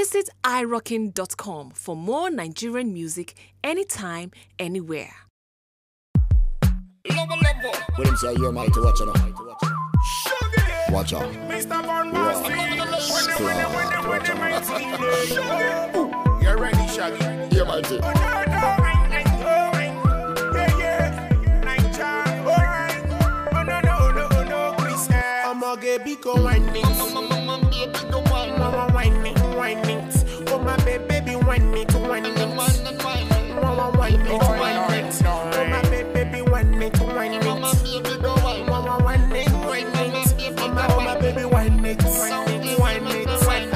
Visit irockin.com for more Nigerian music anytime, anywhere. What him say, you're mighty, watch out. Watch out. Mr. Von Bossy. You're ready, Shaggy. You're mighty. Baby, go whine me. Mama whine me, whine me. Oh my baby, whine me to whine me. Mama whine me to whine me. Oh my baby, whine me to whine me. Mama whine me, whine me. Oh my baby, whine me to whine me, whine me, whine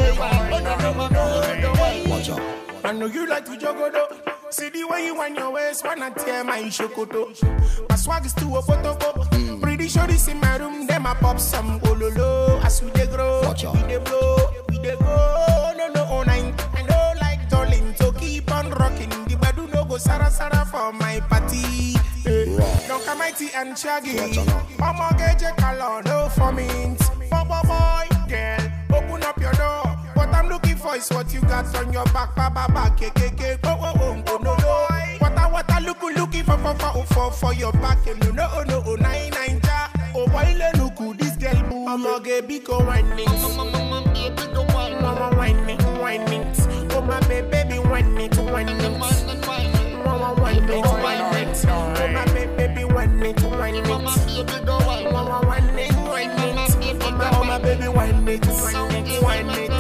me. Watch out. I know you like to juggle though. See the way you wind your waist, wanna tear my shokoto. My swag is too a photo. Pretty sure this in my room, them I pop some ololo. As we they grow, watch out. We they blow, we they go. No, nine. I know like darling, so keep on rocking. The badu no go sara for my party. Don't come mighty and shaggy. I'ma get your color, no for mint. Boy, girl, open up your door. What I'm looking for is what you got on your back, keke. No. What I looking for your back, no, nine ja. Oh, why look this girl boo? I'ma get big whine me. Mama whine me. Oh my baby whine me to whine me. Mama whine me to whine me. Oh my baby whine me to whine me. Mama whine me. Oh my baby whine me to whine me.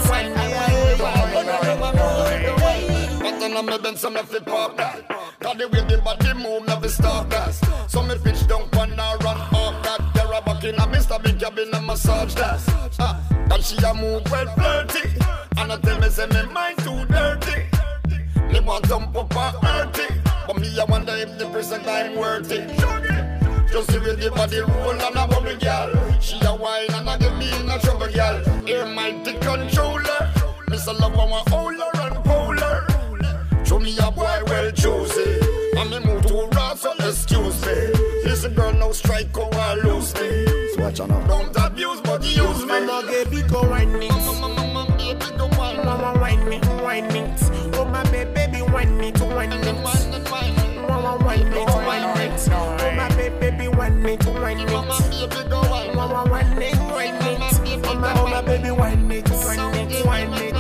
And me bend some of the pop that. Cause the way the body move, never stop that. So me pitch down pan and run off that. There a back in a Mr. Big cabin and massage that. And she a move well flirty. And I tell me say me mind too dirty. Me want jump up and hurt it. But me I wonder if the present time worth it. Just the way the body roll and a bubble girl. She a wine and I give me in a trouble girl. Here mighty controller. Miss a love one holder and polar. Show me a boy well choosy. And me move too raw, so excuse me. Listen girl, no strike or lose me. So watch out now. Don't abuse but use me. Mama baby go whine me. Mama whine me. Oh my baby whine me to whine me. Mama whine me to whine me. Oh my baby whine me to whine me. Mama whine me. Oh my baby whine me to whine me.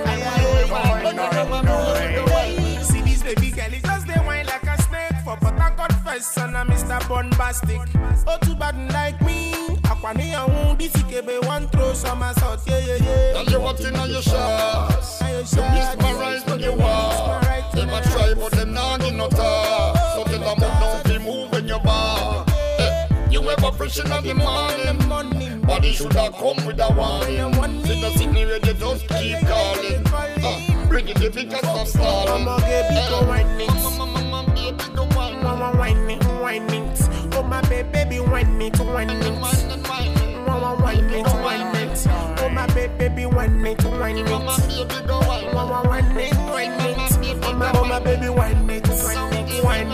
See this baby girl, it just they whine like a snake. For but I got first and I'm Mr. Bombastic. Oh too bad like me. Akwani ya undi sikebe one throw some assault. Yeah. And you want in on your shots. You miss my rise when you walk. Them a try but them not in no talk. So tell them don't be moving your bar. You ever fresh in the morning. Body should have come with a warning. See the signal ready, just keep calling. Bring it the biggest of stalling. Mama baby go whine me. Mama whine me. Oh my baby whine me to whine me. Mama whine me to whine me. Oh my baby whine me to whine me. Mama whine me. Oh my baby whine me to whine me.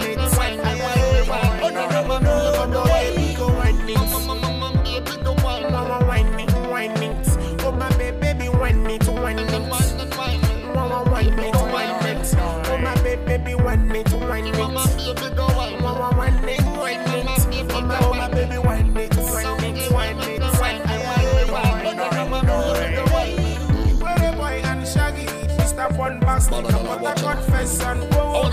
Oh no, baby go whine me. Mama whine me. Oh my baby whine me to whine me. Mama whine me to whine me. Oh my baby whine me to whine me. Mama whine me. Oh my baby whine me to whine me. Where boy and Shaggy, Mr. Von Bossy, but I confess and go.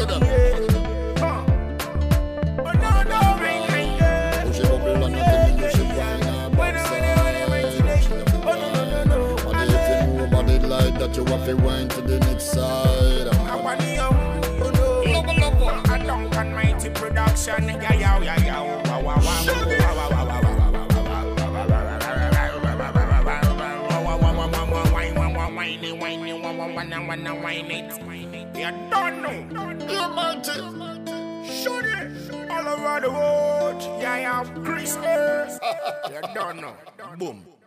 That you have to wind to the next side. I don't can mighty production. Yeah. Whine it. You don't know. You're mighty. Shoot it. All over the world. Yeah, Chris. You don't know. Boom.